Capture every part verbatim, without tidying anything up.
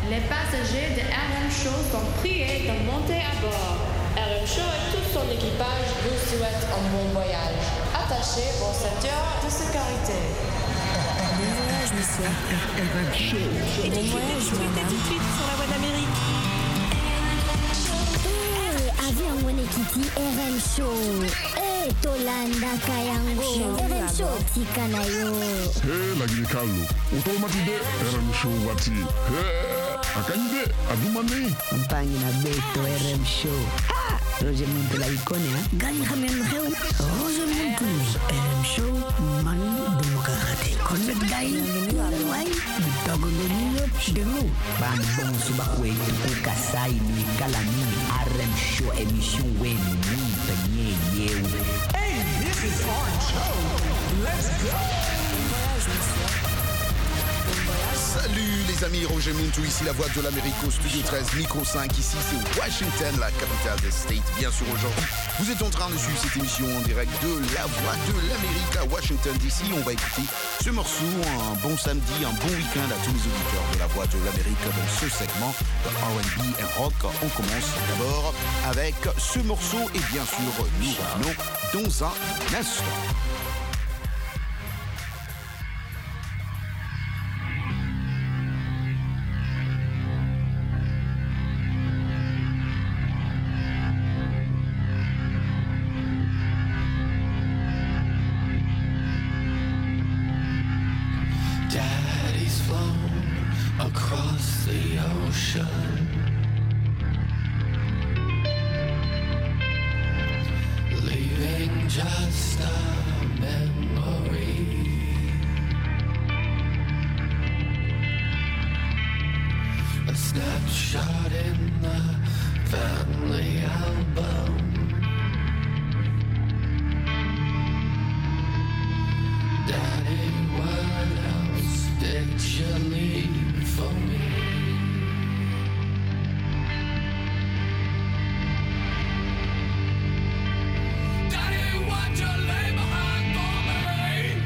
Les passagers de R M Show sont priés de monter à bord. R M Show et tout son équipage vous souhaitent un bon voyage. Attachez vos ceintures de sécurité. Bon voyage, monsieur. R M Show. Bon voyage, madame. Tout de suite sur la voie d'Amérique. Eh, avion wene kiti R M Show. Eh, tolanda kayango. R M Show tika na yo. Hey, lagi kallo. Automatide R M Show wati. Hey, akanyide adumani. Mpangi na beto R M Show. Ah, Roger Muntu la ikone ha. Gani khamen kheu. Roger Muntu. R M Show man demokrati. Connect dai. Wai. Bitago nyo chidelo. Ban bon suba kwetu ukasai ni kalami R M Show emission wen ni penye yewe. Hey, this is R M Show. Let's go. Salut les amis, Roger Muntu, ici la voix de l'Amérique au studio treize, micro cinq, ici c'est Washington, la capitale des States. Bien sûr aujourd'hui, vous êtes en train de suivre cette émission en direct de la voix de l'Amérique à Washington D C. On va écouter ce morceau, un bon samedi, un bon week-end à tous les auditeurs de la voix de l'Amérique dans ce segment de R and B et rock. On commence d'abord avec ce morceau et bien sûr nous revenons dans un instant. Across the ocean, leaving just a memory. A snapshot in the family album. Daddy, what else did you leave for me? Daddy, what you leave behind for me?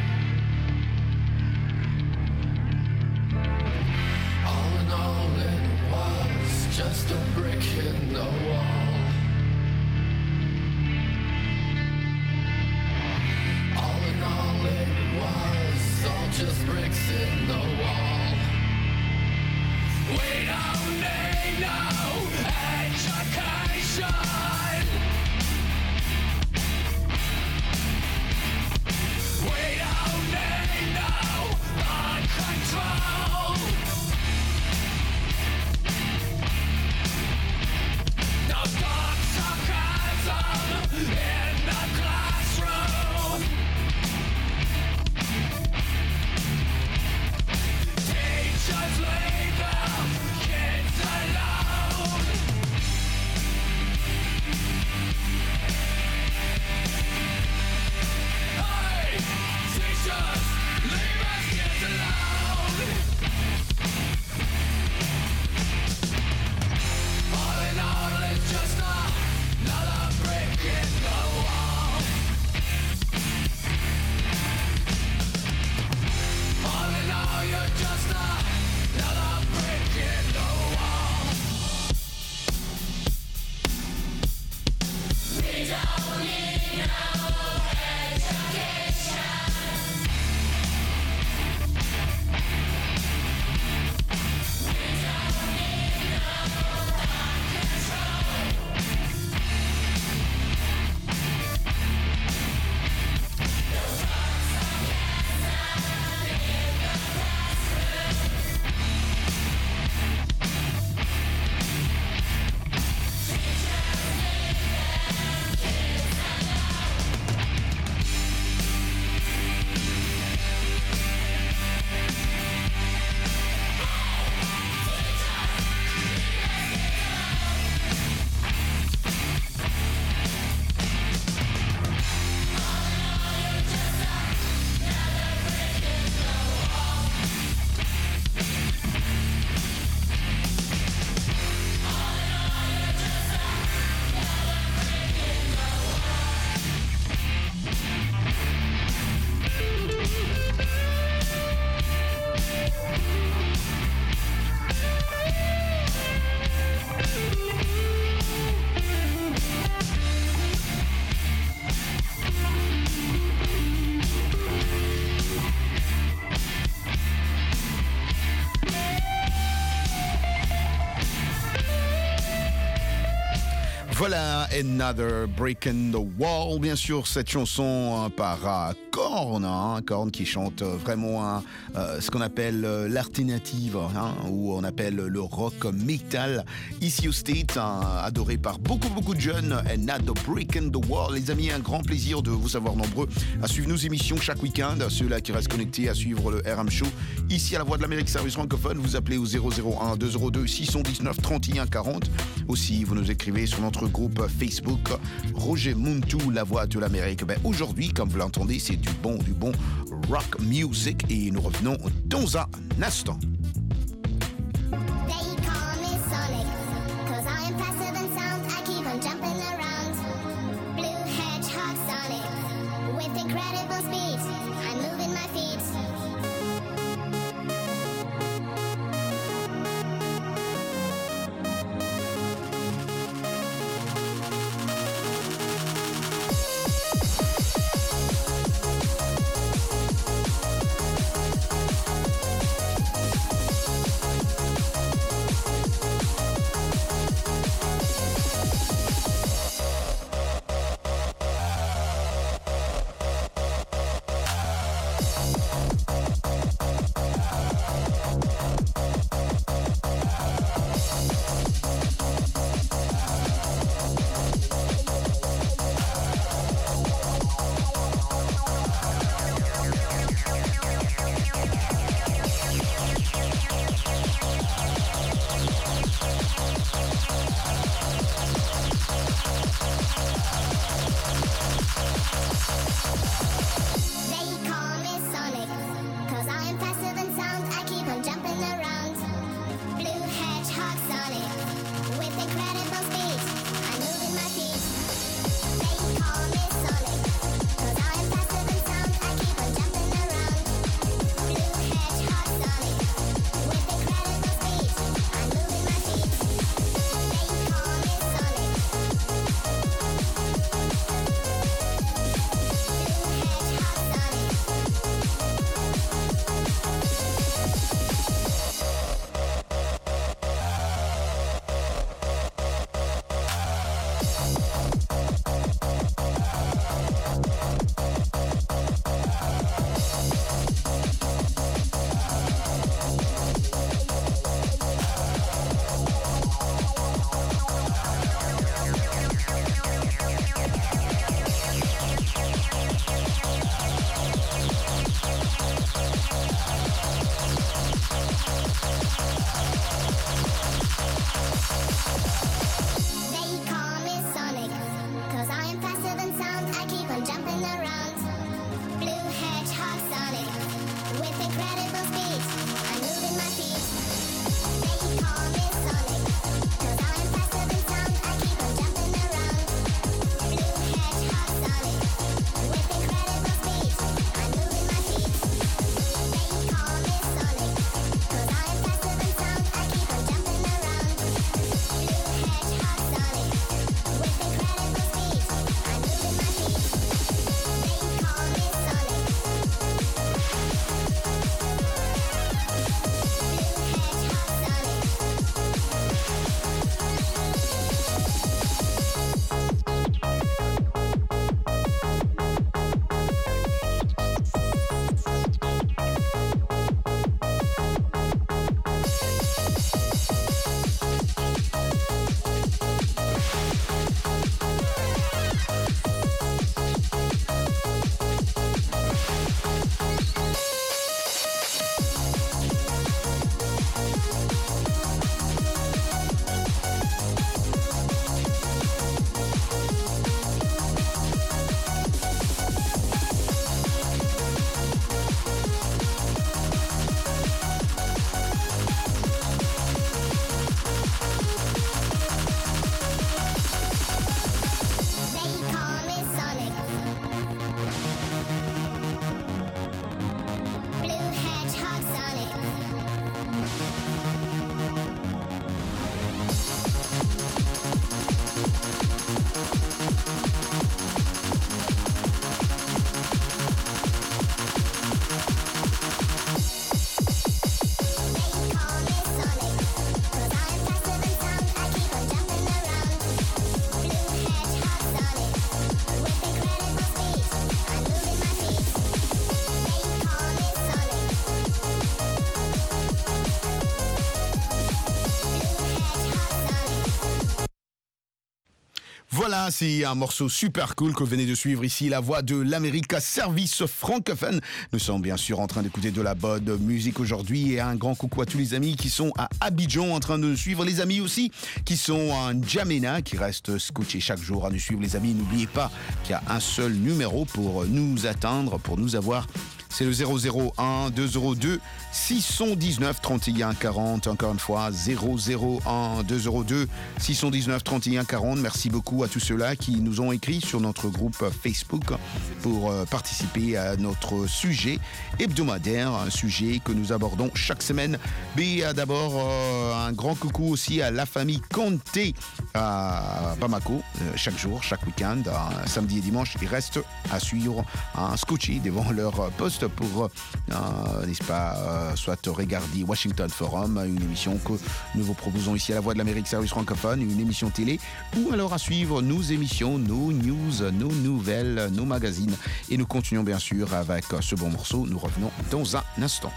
All in all, it was just a brick in the wall. All in all, it was all just bricks in the wall. We don't need no education. We don't need no control. No dark sarcasm in the classroom. Teachers leave them kids alone. Hey, teachers, leave us kids alone. Voilà, Another Break in the Wall, bien sûr, cette chanson hein, par uh, Korn, hein, Korn qui chante vraiment hein, euh, ce qu'on appelle euh, l'alternative, hein, ou on appelle le rock metal, ici au States, hein, adoré par beaucoup beaucoup de jeunes. Another Break in the Wall, les amis, un grand plaisir de vous savoir nombreux à suivre nos émissions chaque week-end, ceux-là qui restent connectés à suivre le R M Show, ici à la Voix de l'Amérique, service francophone, vous appelez au zéro zéro un deux zéro deux six un neuf trente et un quarante, aussi vous nous écrivez sur notre groupe Facebook Roger Muntu, la Voix de l'Amérique. Ben, aujourd'hui, comme vous l'entendez, c'est du bon, du bon rock music et nous revenons dans un instant. Voilà, c'est un morceau super cool que vous venez de suivre ici, la voix de l'Amérique, service francophone. Nous sommes bien sûr en train d'écouter de la bonne musique aujourd'hui et un grand coucou à tous les amis qui sont à Abidjan en train de nous suivre, les amis aussi qui sont en N'Djamena, qui restent scotchés chaque jour à nous suivre, les amis. N'oubliez pas qu'il y a un seul numéro pour nous atteindre, pour nous avoir. C'est le zéro zéro un deux zéro deux six cent dix-neuf trente et un quarante. Encore une fois, zéro zéro un deux zéro deux six cent dix-neuf trente et un quarante. Merci beaucoup à tous ceux-là qui nous ont écrit sur notre groupe Facebook pour euh, participer à notre sujet hebdomadaire, un sujet que nous abordons chaque semaine. Mais euh, d'abord, euh, un grand coucou aussi à la famille Conté à Bamako. Euh, chaque jour, chaque week-end, euh, samedi et dimanche, ils restent à suivre un scotché devant leur poste pour, euh, n'est-ce pas, euh, soit regarder Washington Forum, une émission que nous vous proposons ici à la Voix de l'Amérique, service francophone, une émission télé, ou alors à suivre nos émissions, nos news, nos nouvelles, nos magazines. Et nous continuons bien sûr avec ce bon morceau. Nous revenons dans un instant.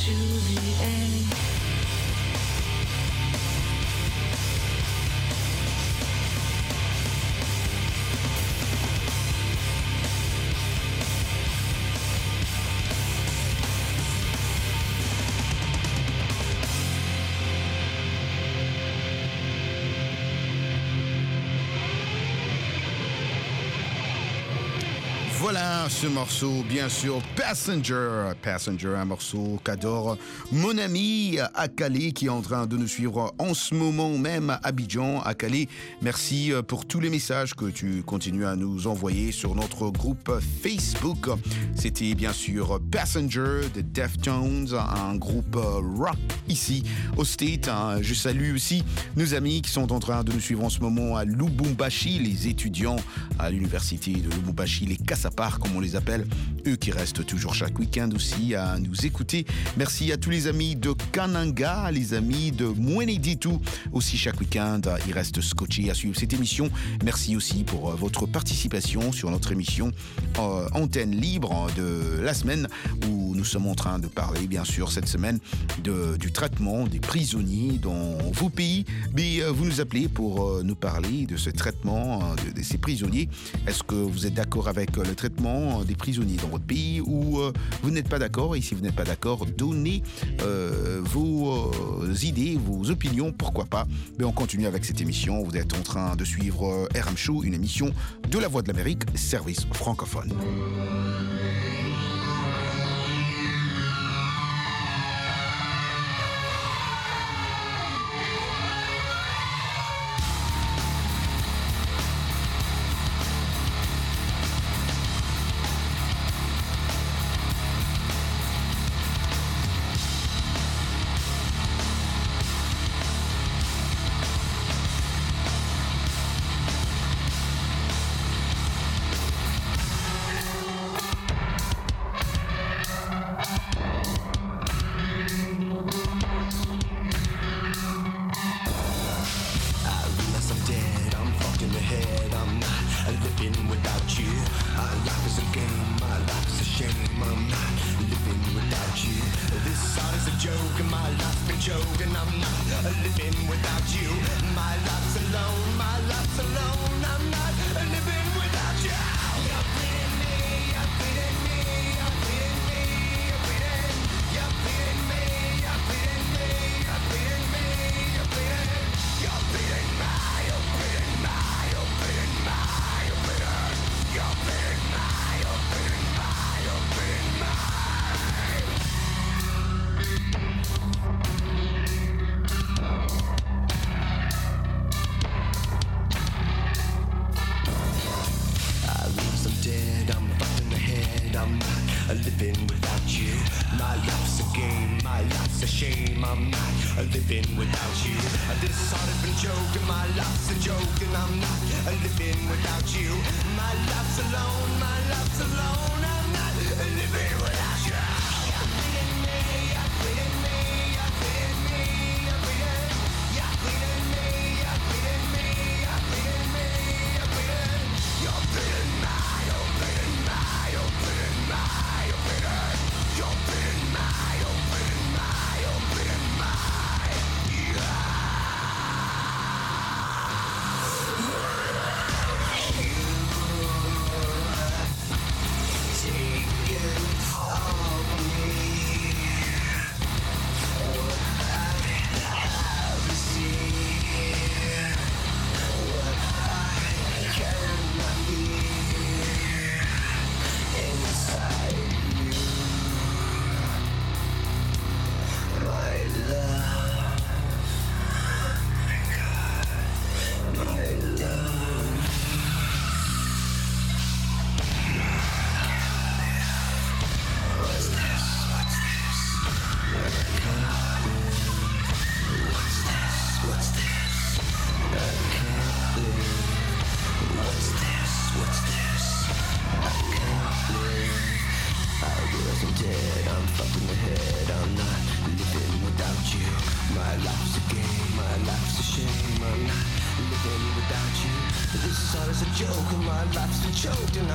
to the end. Voilà ce morceau, bien sûr, Passenger. Passenger, un morceau qu'adore mon ami Akale qui est en train de nous suivre en ce moment même à Abidjan. Akale, merci pour tous les messages que tu continues à nous envoyer sur notre groupe Facebook. C'était bien sûr Passenger de Deftones, un groupe rock ici au State. Je salue aussi nos amis qui sont en train de nous suivre en ce moment à Lubumbashi, les étudiants à l'université de Lubumbashi, les Kassapa, comme on les appelle, eux qui restent toujours chaque week-end aussi à nous écouter. Merci à tous les amis de Kananga, les amis de Mweneditu, aussi chaque week-end, ils restent scotchés à suivre cette émission. Merci aussi pour votre participation sur notre émission euh, Antenne Libre de la semaine, où nous sommes en train de parler, bien sûr, cette semaine, de, du traitement des prisonniers dans vos pays. Mais euh, vous nous appelez pour euh, nous parler de ce traitement euh, de, de ces prisonniers. Est-ce que vous êtes d'accord avec euh, le traitement des prisonniers dans votre pays ou euh, vous n'êtes pas d'accord? Et si vous n'êtes pas d'accord, donnez euh, vos euh, idées, vos opinions, pourquoi pas. Mais on continue avec cette émission. Vous êtes en train de suivre euh, R M Show, une émission de la Voix de l'Amérique, service francophone.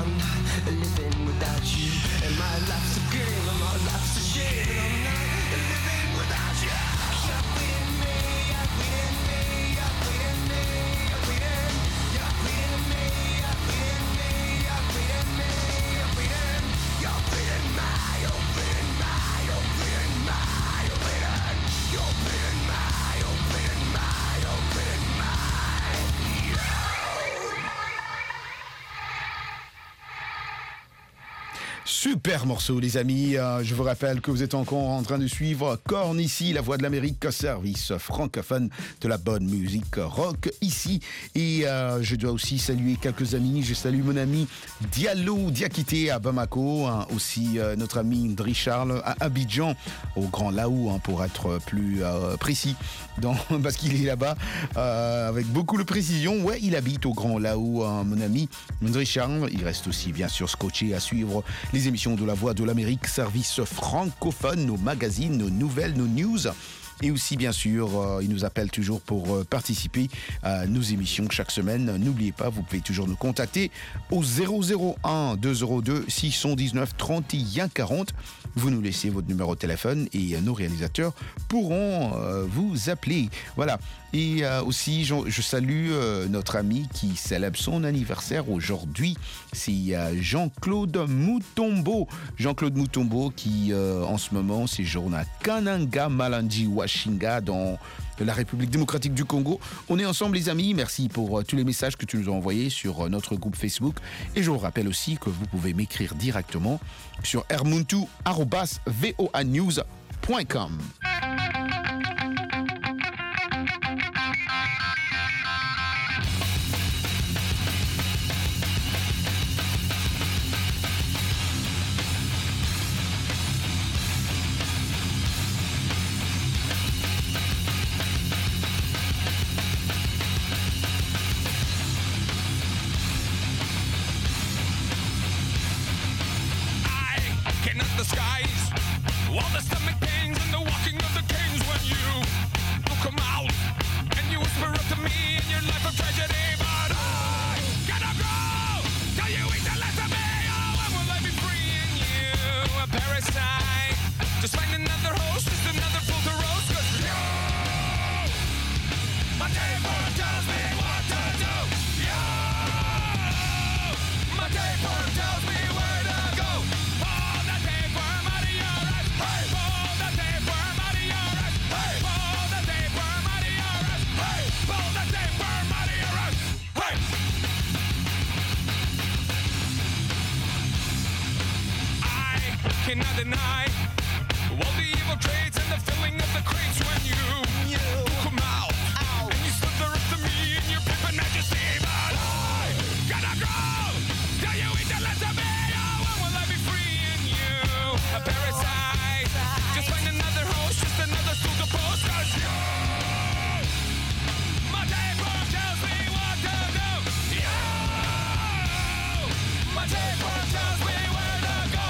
Living without you, and my life's a game, and my life's a shame, and I'm not Super morceau les amis, euh, je vous rappelle que vous êtes encore en train de suivre Korn ici, la voix de l'Amérique, service francophone de la bonne musique rock ici. Et euh, je dois aussi saluer quelques amis, je salue mon ami Diallo Diakité à Bamako, hein, aussi euh, notre ami Ndri Charles à Abidjan, au Grand Laou hein, pour être plus euh, précis, dans, parce qu'il est là-bas euh, avec beaucoup de précision. Ouais, il habite au Grand Laou, hein, mon ami Ndri Charles. Il reste aussi bien sûr scotché à suivre les émissions de la Voix de l'Amérique, service francophone, nos magazines, nos nouvelles, nos news. Et aussi, bien sûr, euh, il nous appelle toujours pour euh, participer à nos émissions chaque semaine. N'oubliez pas, vous pouvez toujours nous contacter au zéro zéro un deux zéro deux six un neuf trente et un quarante. Vous nous laissez votre numéro de téléphone et euh, nos réalisateurs pourront euh, vous appeler. Voilà. Et euh, aussi, je, je salue euh, notre ami qui célèbre son anniversaire aujourd'hui. C'est euh, Jean-Claude Mutombo. Jean-Claude Mutombo qui, euh, en ce moment, séjourne à Kananga Malandi Washinga dans la République démocratique du Congo. On est ensemble les amis. Merci pour euh, tous les messages que tu nous as envoyés sur euh, notre groupe Facebook. Et je vous rappelle aussi que vous pouvez m'écrire directement sur ermuntu arobase voa news point com. Cannot deny all the evil traits and the filling of the crates when you, you come out, out and you slither up to me in your pimpin' majesty. But I gotta go till you eat the last of me. Oh, when will I be free in you? A parasite. Just find another host, just another stool to post. Cause you, my tapeworm tells me what to do. You, my tapeworm tells me where to go.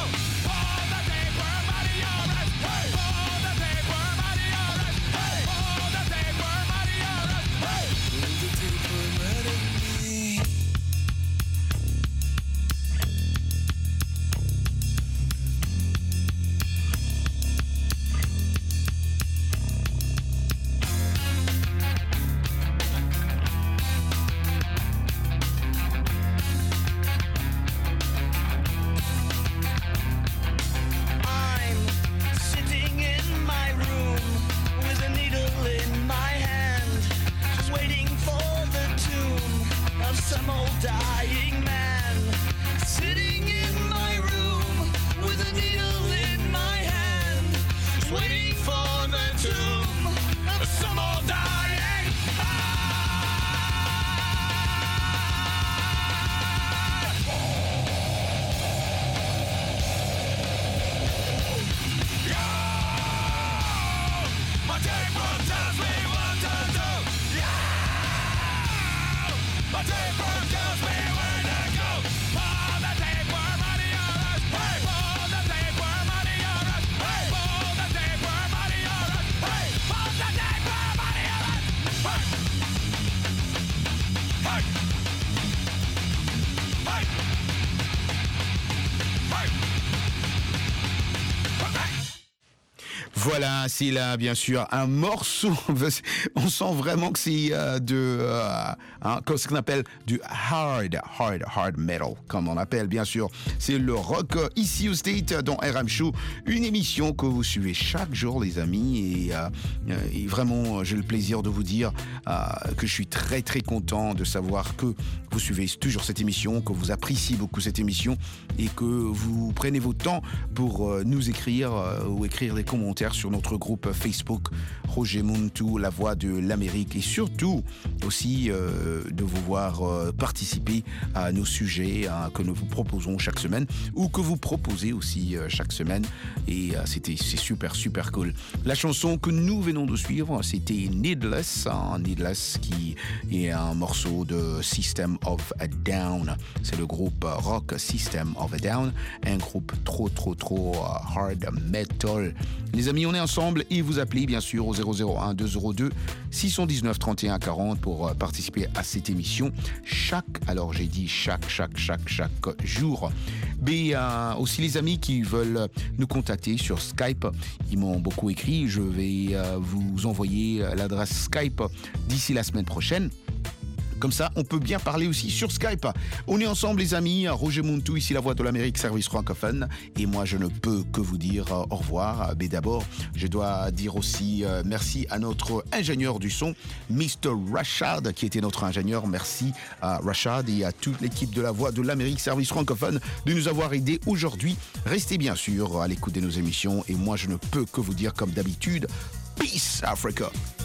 Voilà, c'est là, bien sûr, un morceau. On sent vraiment que c'est euh, de euh, hein, ce qu'on appelle du hard, hard, hard metal, comme on appelle, bien sûr. C'est le rock euh, ici au State dans R M Show, une émission que vous suivez chaque jour, les amis. Et, euh, et vraiment, j'ai le plaisir de vous dire euh, que je suis très, très content de savoir que vous suivez toujours cette émission, que vous appréciez beaucoup cette émission et que vous prenez votre temps pour euh, nous écrire euh, ou écrire des commentaires sur notre groupe Facebook Roger Muntu, la voix de l'Amérique, et surtout aussi euh, de vous voir euh, participer à nos sujets hein, que nous vous proposons chaque semaine ou que vous proposez aussi euh, chaque semaine, et euh, c'était c'est super super cool. La chanson que nous venons de suivre, c'était Needless, hein, Needless qui est un morceau de System of a Down. C'est le groupe rock System of a Down, un groupe trop trop trop hard metal. Les amis, on est ensemble et vous appelez bien sûr au zéro zéro un deux zéro deux six un neuf trente et un quarante pour participer à cette émission chaque, alors j'ai dit chaque, chaque, chaque, chaque jour. Mais euh, aussi les amis qui veulent nous contacter sur Skype, ils m'ont beaucoup écrit, je vais euh, vous envoyer l'adresse Skype d'ici la semaine prochaine. Comme ça, on peut bien parler aussi sur Skype. On est ensemble, les amis. Roger Muntu, ici la voix de l'Amérique, service francophone. Et moi, je ne peux que vous dire euh, au revoir. Mais d'abord, je dois dire aussi euh, merci à notre ingénieur du son, mister Rashad, qui était notre ingénieur. Merci à Rashad et à toute l'équipe de la voix de l'Amérique, service francophone, de nous avoir aidés aujourd'hui. Restez bien sûr à l'écoute de nos émissions. Et moi, je ne peux que vous dire, comme d'habitude, Peace Africa.